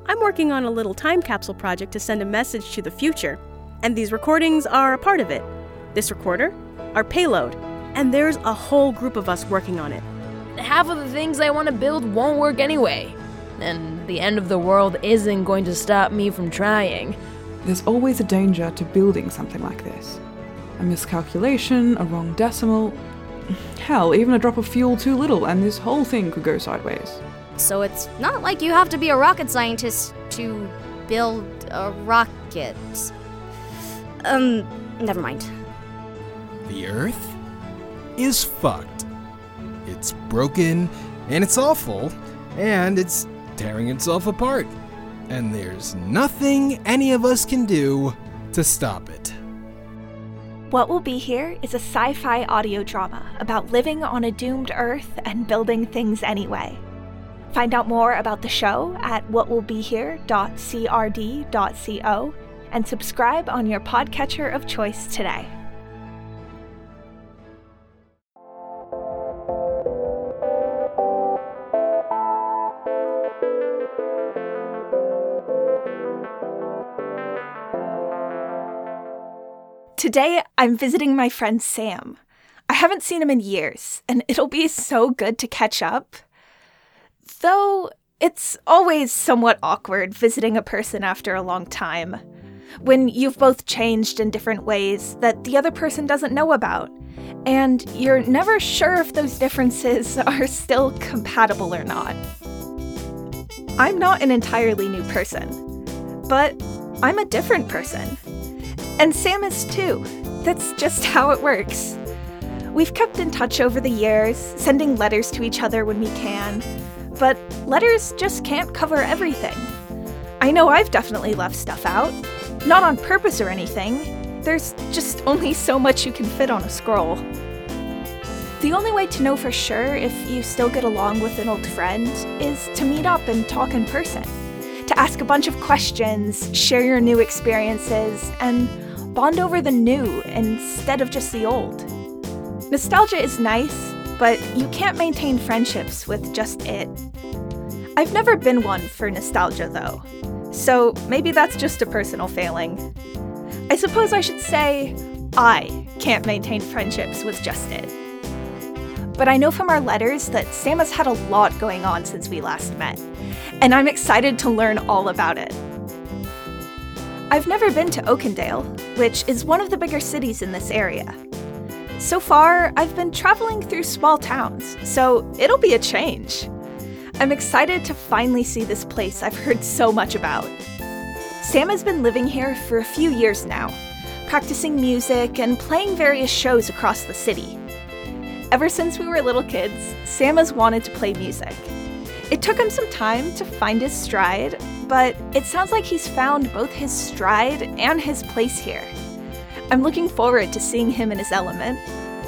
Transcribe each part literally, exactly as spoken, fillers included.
I'm working on a little time capsule project to send a message to the future, and these recordings are a part of it. This recorder, our payload, and there's a whole group of us working on it. Half of the things I want to build won't work anyway, and the end of the world isn't going to stop me from trying. There's always a danger to building something like this. A miscalculation, a wrong decimal, hell, even a drop of fuel too little, and this whole thing could go sideways. So it's not like you have to be a rocket scientist to build a rocket. Um, never mind. The Earth is fucked. It's broken, and it's awful, and it's tearing itself apart. And there's nothing any of us can do to stop it. What Will Be Here is a sci-fi audio drama about living on a doomed Earth and building things anyway. Find out more about the show at what will be here dot c r d dot co and subscribe on your podcatcher of choice today. Today, I'm visiting my friend Sam. I haven't seen him in years, and it'll be so good to catch up. Though, it's always somewhat awkward visiting a person after a long time, when you've both changed in different ways that the other person doesn't know about, and you're never sure if those differences are still compatible or not. I'm not an entirely new person, but I'm a different person. And Sam is too. That's just how it works. We've kept in touch over the years, sending letters to each other when we can, but letters just can't cover everything. I know I've definitely left stuff out. Not on purpose or anything. There's just only so much you can fit on a scroll. The only way to know for sure if you still get along with an old friend is to meet up and talk in person. To ask a bunch of questions, share your new experiences, and bond over the new instead of just the old. Nostalgia is nice, but you can't maintain friendships with just it. I've never been one for nostalgia, though, so maybe that's just a personal failing. I suppose I should say I can't maintain friendships with just it. But I know from our letters that Sam has had a lot going on since we last met, and I'm excited to learn all about it. I've never been to Oakendale, which is one of the bigger cities in this area. So far, I've been traveling through small towns, so it'll be a change. I'm excited to finally see this place I've heard so much about. Sam has been living here for a few years now, practicing music and playing various shows across the city. Ever since we were little kids, Sam has wanted to play music. It took him some time to find his stride, but it sounds like he's found both his stride and his place here. I'm looking forward to seeing him in his element.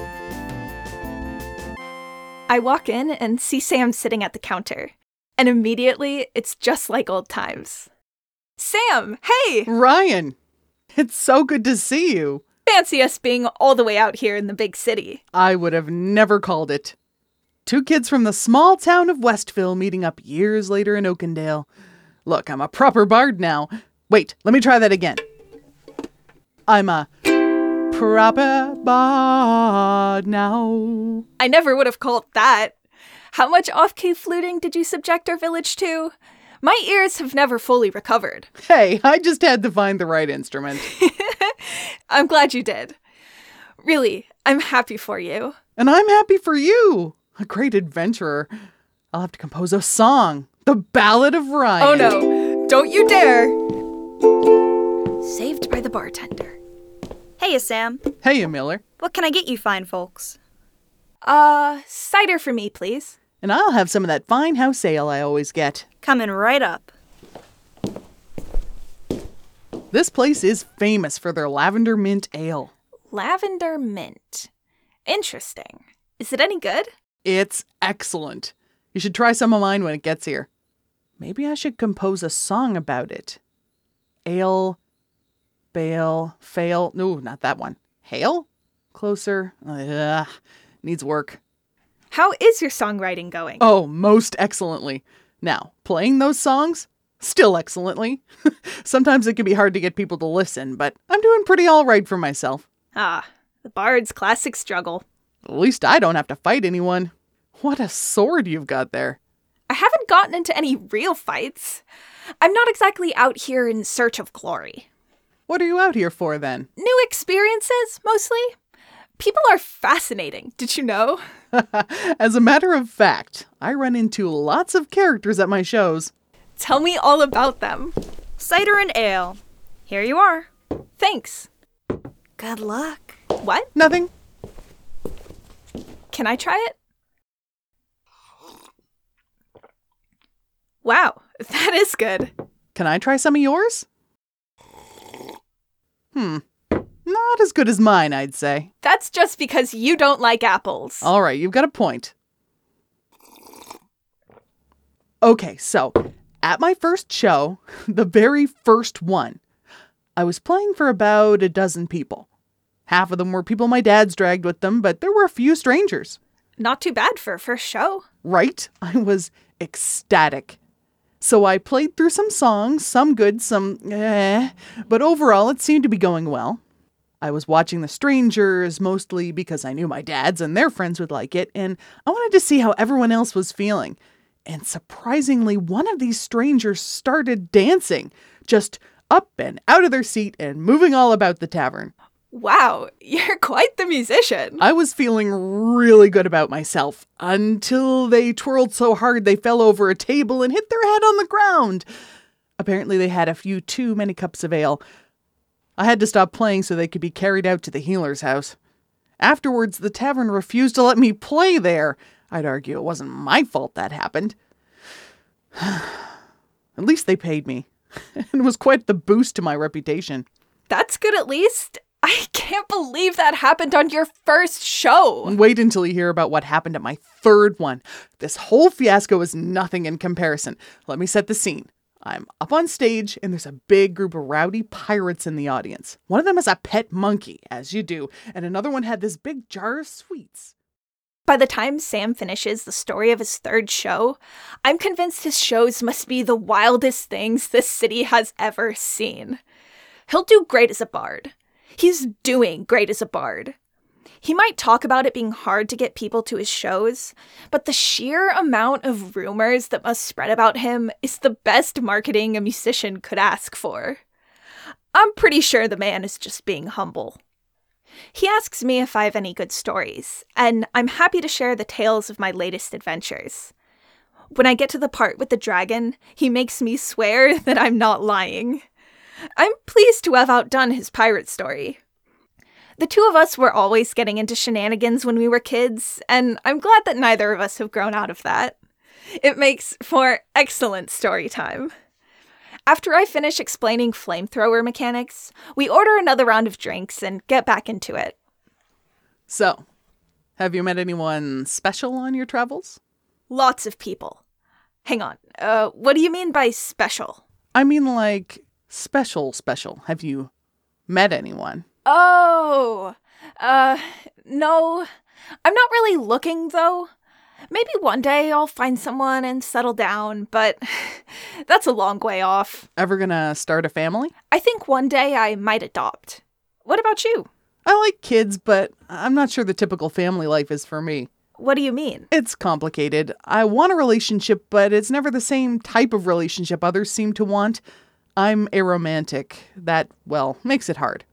I walk in and see Sam sitting at the counter, and immediately it's just like old times. Sam, hey! Ryan! It's so good to see you. Fancy us being all the way out here in the big city. I would have never called it. Two kids from the small town of Westville meeting up years later in Oakendale. Look, I'm a proper bard now. Wait, let me try that again. I'm a proper bard now. I never would have called that. How much off-key fluting did you subject our village to? My ears have never fully recovered. Hey, I just had to find the right instrument. I'm glad you did. Really, I'm happy for you. And I'm happy for you. A great adventurer. I'll have to compose a song. The Ballad of Ryan. Oh no, don't you dare. Saved by the bartender. Hey, Sam. Hey, Miller. What can I get you fine folks? Uh, cider for me, please. And I'll have some of that fine house ale I always get. Coming right up. This place is famous for their lavender mint ale. Lavender mint. Interesting. Is it any good? It's excellent. You should try some of mine when it gets here. Maybe I should compose a song about it. Ale, bale, fail. No, not that one. Hail? Closer. Ugh, needs work. How is your songwriting going? Oh, most excellently. Now, playing those songs? Still excellently. Sometimes it can be hard to get people to listen, but I'm doing pretty all right for myself. Ah, the bard's classic struggle. At least I don't have to fight anyone. What a sword you've got there. I haven't gotten into any real fights. I'm not exactly out here in search of glory. What are you out here for, then? New experiences, mostly. People are fascinating, did you know? As a matter of fact, I run into lots of characters at my shows. Tell me all about them. Cider and ale. Here you are. Thanks. Good luck. What? Nothing. Can I try it? Wow, that is good. Can I try some of yours? Hmm. Not as good as mine, I'd say. That's just because you don't like apples. All right, you've got a point. Okay, so at my first show, the very first one, I was playing for about a dozen people. Half of them were people my dad's dragged with them, but there were a few strangers. Not too bad for a first show. Right? I was ecstatic. So I played through some songs, some good, some eh, but overall it seemed to be going well. I was watching the strangers, mostly because I knew my dads and their friends would like it, and I wanted to see how everyone else was feeling. And surprisingly, one of these strangers started dancing, just up and out of their seat and moving all about the tavern. Wow, you're quite the musician. I was feeling really good about myself until they twirled so hard they fell over a table and hit their head on the ground. Apparently they had a few too many cups of ale. I had to stop playing so they could be carried out to the healer's house. Afterwards, the tavern refused to let me play there. I'd argue it wasn't my fault that happened. At least they paid me. It was quite the boost to my reputation. That's good at least. I can't believe that happened on your first show. Wait until you hear about what happened at my third one. This whole fiasco is nothing in comparison. Let me set the scene. I'm up on stage, and there's a big group of rowdy pirates in the audience. One of them has a pet monkey, as you do, and another one had this big jar of sweets. By the time Sam finishes the story of his third show, I'm convinced his shows must be the wildest things this city has ever seen. He'll do great as a bard. He's doing great as a bard. He might talk about it being hard to get people to his shows, but the sheer amount of rumors that must spread about him is the best marketing a musician could ask for. I'm pretty sure the man is just being humble. He asks me if I have any good stories, and I'm happy to share the tales of my latest adventures. When I get to the part with the dragon, he makes me swear that I'm not lying. I'm pleased to have outdone his pirate story. The two of us were always getting into shenanigans when we were kids, and I'm glad that neither of us have grown out of that. It makes for excellent story time. After I finish explaining flamethrower mechanics, we order another round of drinks and get back into it. So, have you met anyone special on your travels? Lots of people. Hang on, uh, what do you mean by special? I mean like special special. Have you met anyone? Oh, uh, no. I'm not really looking, though. Maybe one day I'll find someone and settle down, but that's a long way off. Ever gonna start a family? I think one day I might adopt. What about you? I like kids, but I'm not sure the typical family life is for me. What do you mean? It's complicated. I want a relationship, but it's never the same type of relationship others seem to want. I'm aromantic. That, well, makes it hard.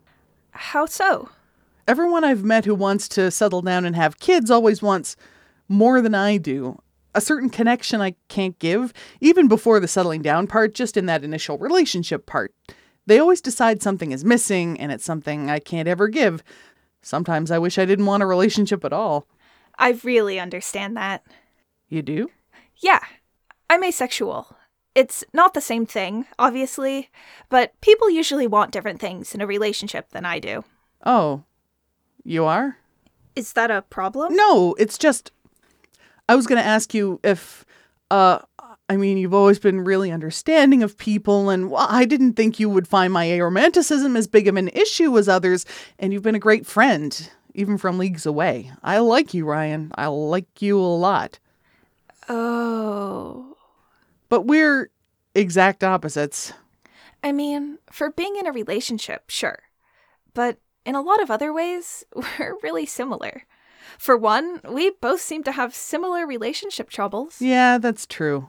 How so? Everyone I've met who wants to settle down and have kids always wants more than I do. A certain connection I can't give, even before the settling down part, just in that initial relationship part. They always decide something is missing, and it's something I can't ever give. Sometimes I wish I didn't want a relationship at all. I really understand that. You do? Yeah, I'm asexual. It's not the same thing, obviously, but people usually want different things in a relationship than I do. Oh, you are? Is that a problem? No, it's just, I was going to ask you if, uh, I mean, you've always been really understanding of people, and well, I didn't think you would find my aromanticism as big of an issue as others, and you've been a great friend, even from leagues away. I like you, Ryan. I like you a lot. Oh... But we're exact opposites. I mean, for being in a relationship, sure. But in a lot of other ways, we're really similar. For one, we both seem to have similar relationship troubles. Yeah, that's true.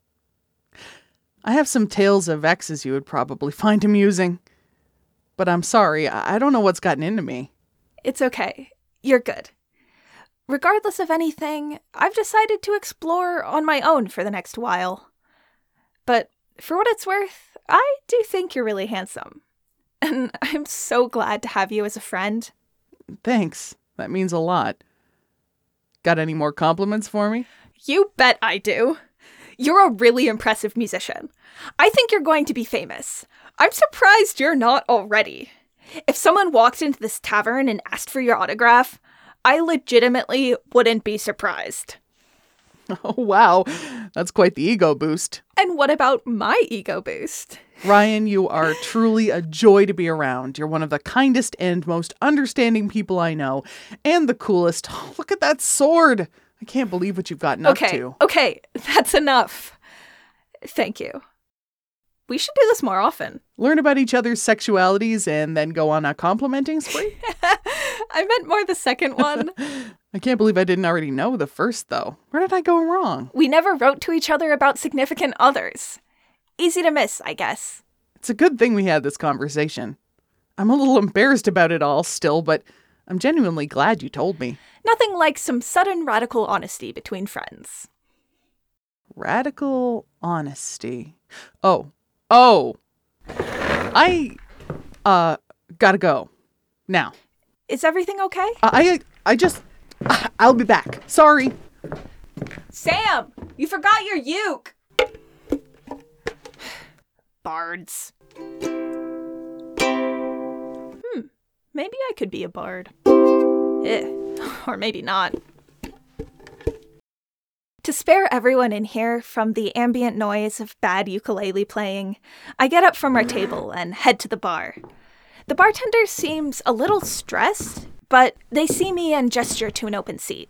I have some tales of exes you would probably find amusing. But I'm sorry, I don't know what's gotten into me. It's okay. You're good. Regardless of anything, I've decided to explore on my own for the next while. But for what it's worth, I do think you're really handsome. And I'm so glad to have you as a friend. Thanks. That means a lot. Got any more compliments for me? You bet I do. You're a really impressive musician. I think you're going to be famous. I'm surprised you're not already. If someone walked into this tavern and asked for your autograph, I legitimately wouldn't be surprised. Oh, wow. That's quite the ego boost. And what about my ego boost? Ryan, you are truly a joy to be around. You're one of the kindest and most understanding people I know. And the coolest. Oh, look at that sword. I can't believe what you've gotten okay, up to. Okay, that's enough. Thank you. We should do this more often. Learn about each other's sexualities and then go on a complimenting spree? I meant more the second one. I can't believe I didn't already know the first, though. Where did I go wrong? We never wrote to each other about significant others. Easy to miss, I guess. It's a good thing we had this conversation. I'm a little embarrassed about it all still, but I'm genuinely glad you told me. Nothing like some sudden radical honesty between friends. Radical honesty. Oh. Oh. I, uh, gotta go. Now. Is everything okay? Uh, I, I just, uh, I'll be back. Sorry. Sam, you forgot your uke. Bards. Hmm, maybe I could be a bard. Eh, or maybe not. To spare everyone in here from the ambient noise of bad ukulele playing, I get up from our table and head to the bar. The bartender seems a little stressed, but they see me and gesture to an open seat.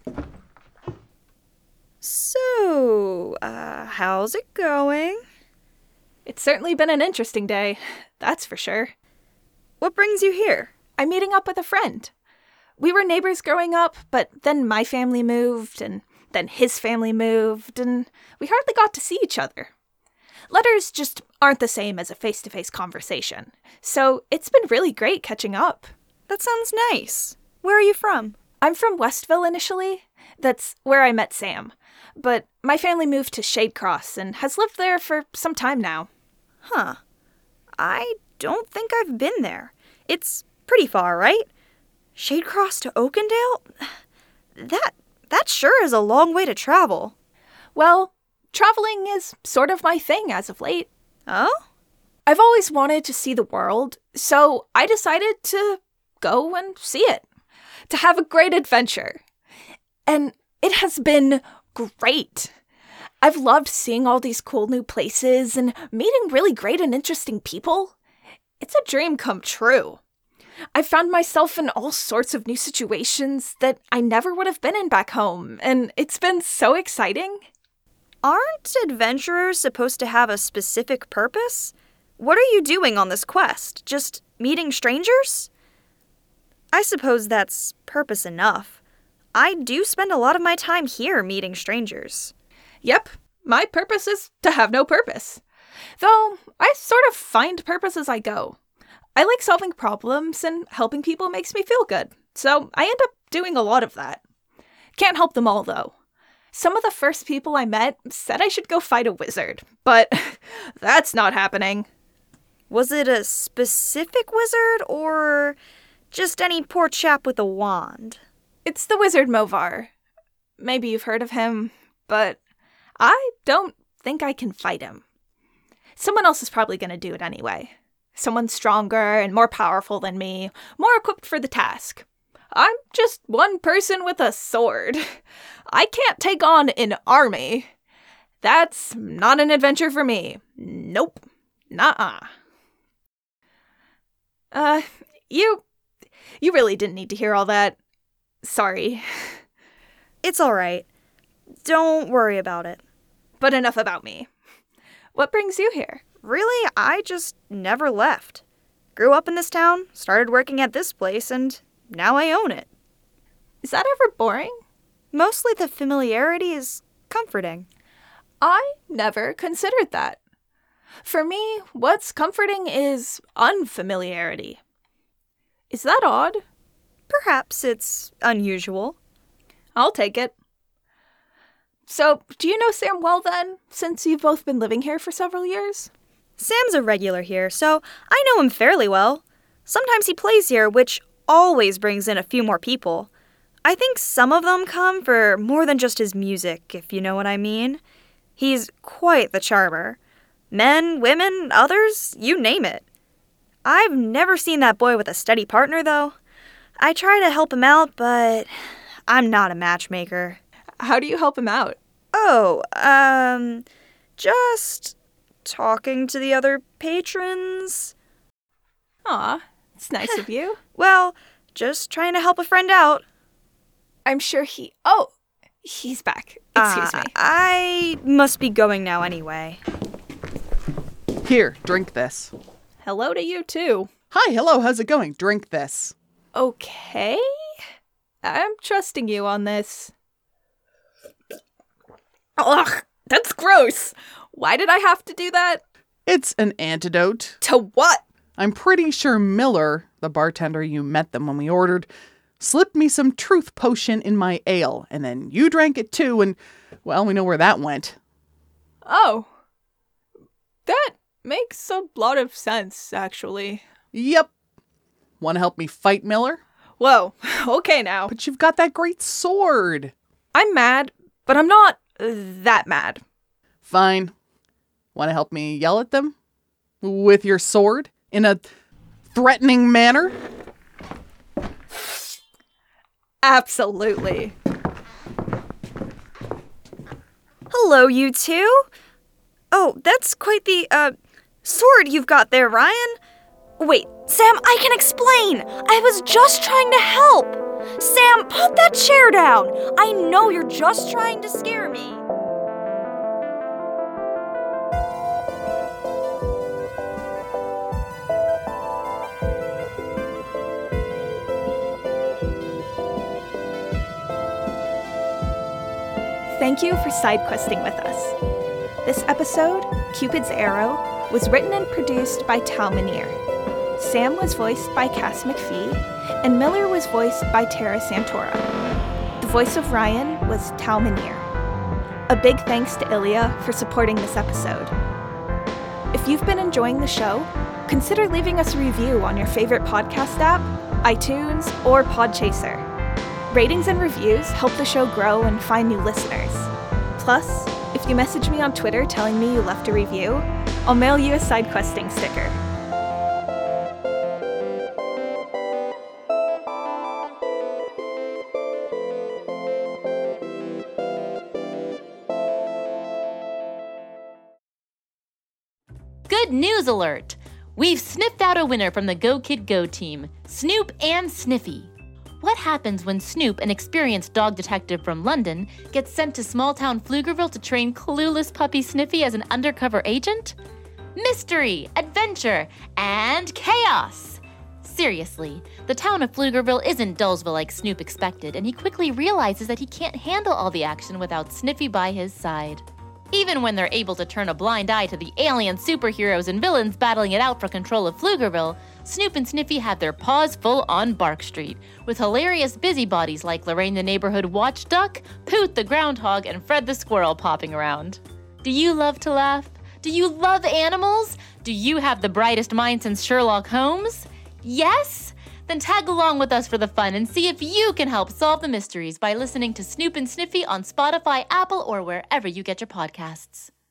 So, uh, how's it going? It's certainly been an interesting day, that's for sure. What brings you here? I'm meeting up with a friend. We were neighbors growing up, but then my family moved, and then his family moved, and we hardly got to see each other. Letters just aren't the same as a face-to-face conversation, so it's been really great catching up. That sounds nice. Where are you from? I'm from Westville initially. That's where I met Sam. But my family moved to Shadecross and has lived there for some time now. Huh. I don't think I've been there. It's pretty far, right? Shadecross to Oakendale? That, that sure is a long way to travel. Well, traveling is sort of my thing as of late. Oh? I've always wanted to see the world, so I decided to go and see it. To have a great adventure. And it has been great. I've loved seeing all these cool new places and meeting really great and interesting people. It's a dream come true. I've found myself in all sorts of new situations that I never would have been in back home, and it's been so exciting. Aren't adventurers supposed to have a specific purpose? What are you doing on this quest? Just meeting strangers? I suppose that's purpose enough. I do spend a lot of my time here meeting strangers. Yep, my purpose is to have no purpose. Though, I sort of find purpose as I go. I like solving problems, and helping people makes me feel good, so I end up doing a lot of that. Can't help them all, though. Some of the first people I met said I should go fight a wizard, but that's not happening. Was it a specific wizard, or just any poor chap with a wand? It's the wizard Movar. Maybe you've heard of him, but I don't think I can fight him. Someone else is probably going to do it anyway. Someone stronger and more powerful than me, more equipped for the task. I'm just one person with a sword. I can't take on an army. That's not an adventure for me. Nope. Nuh-uh. Uh, you... You really didn't need to hear all that. Sorry. It's all right. Don't worry about it. But enough about me. What brings you here? Really, I just never left. Grew up in this town, started working at this place, and now I own it. Is that ever boring? Mostly the familiarity is comforting. I never considered that. For me, what's comforting is unfamiliarity. Is that odd? Perhaps it's unusual. I'll take it. So, do you know Sam well then, since you've both been living here for several years? Sam's a regular here, so I know him fairly well. Sometimes he plays here, which always brings in a few more people. I think some of them come for more than just his music, if you know what I mean. He's quite the charmer. Men, women, others, you name it. I've never seen that boy with a steady partner, though. I try to help him out, but I'm not a matchmaker. How do you help him out? Oh, um, just talking to the other patrons. Aw, it's nice of you. Well, just trying to help a friend out. I'm sure he... Oh, he's back. Excuse uh, me. I must be going now anyway. Here, drink this. Hello to you, too. Hi, hello, how's it going? Drink this. Okay. I'm trusting you on this. Ugh, that's gross. Why did I have to do that? It's an antidote. To what? I'm pretty sure Miller, the bartender you met them when we ordered, slipped me some truth potion in my ale, and then you drank it too, and, well, we know where that went. Oh. That makes a lot of sense, actually. Yep. Want to help me fight Miller? Whoa, okay now. But you've got that great sword. I'm mad, but I'm not uh, that mad. Fine. Want to help me yell at them? With your sword? In a threatening manner? Absolutely. Hello, you two. Oh, that's quite the, uh, sword you've got there, Ryan. Wait, Sam, I can explain. I was just trying to help. Sam, put that chair down. I know you're just trying to scare me. Thank you for side questing with us. This episode, Cupid's Arrow, was written and produced by Tal Minear. Sam was voiced by Cass McPhee, and Miller was voiced by Tara Santora. The voice of Ryan was Tal Minear. A big thanks to Ilya for supporting this episode. If you've been enjoying the show, consider leaving us a review on your favorite podcast app, iTunes, or Podchaser. Ratings and reviews help the show grow and find new listeners. Plus, if you message me on Twitter telling me you left a review, I'll mail you a side questing sticker. Good news alert! We've sniffed out a winner from the Go Kid Go team, Snoop and Sniffy. What happens when Snoop, an experienced dog detective from London, gets sent to small-town Pflugerville to train clueless puppy Sniffy as an undercover agent? Mystery, adventure, and chaos! Seriously, the town of Pflugerville isn't Dullsville like Snoop expected, and he quickly realizes that he can't handle all the action without Sniffy by his side. Even when they're able to turn a blind eye to the alien superheroes and villains battling it out for control of Pflugerville, Snoop and Sniffy have their paws full on Bark Street, with hilarious busybodies like Lorraine the neighborhood watch duck, Poot the groundhog, and Fred the squirrel popping around. Do you love to laugh? Do you love animals? Do you have the brightest mind since Sherlock Holmes? Yes? Then tag along with us for the fun and see if you can help solve the mysteries by listening to Snoop and Sniffy on Spotify, Apple, or wherever you get your podcasts.